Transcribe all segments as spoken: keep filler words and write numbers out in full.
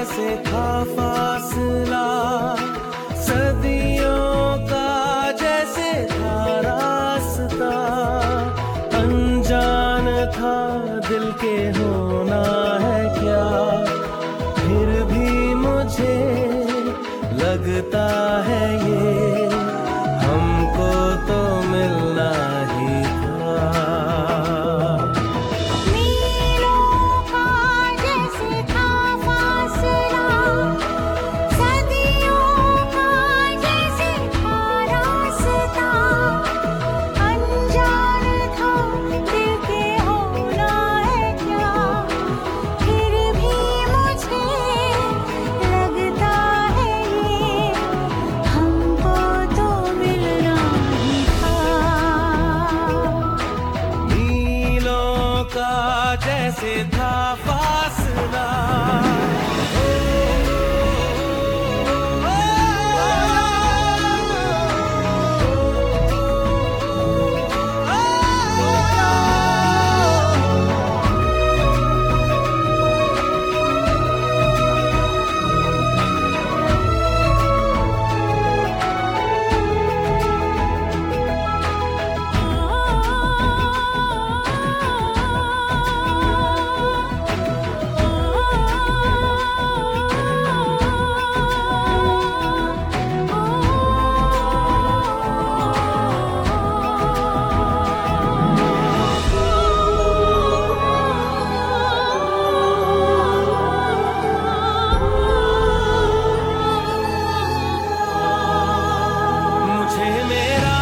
जैसे था फासला, सदियों का जैसे था रास्ता। अनजान था दिल के होना है क्या, फिर भी मुझे लगता है ये हमको तो मिलना ही था। मीलों का जैसे था फासला, सदियों का जैसे था रास्ता। अनजान था दिल के होना है क्या, फिर भी मुझे लगता है ये हमको तो मिलना ही था। मीलों का जैसे था फासला। मुझे मेरा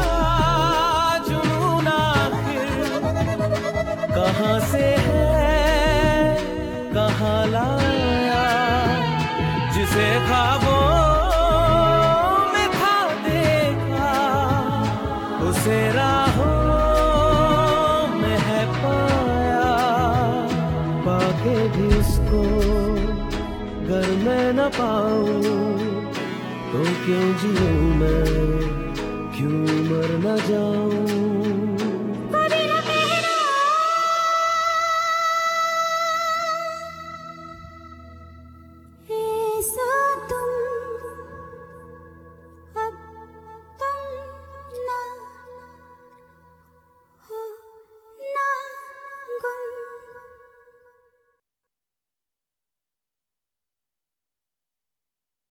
जुनून आखिर कहाँ से है, कहाँ लाया, जिसे ख्वाबों में था देखा, उसे राहों में है पाया। पाके भी उसको गर मैं न पाऊं तो क्यों जीऊं मैं, क्यों मर न जाऊं।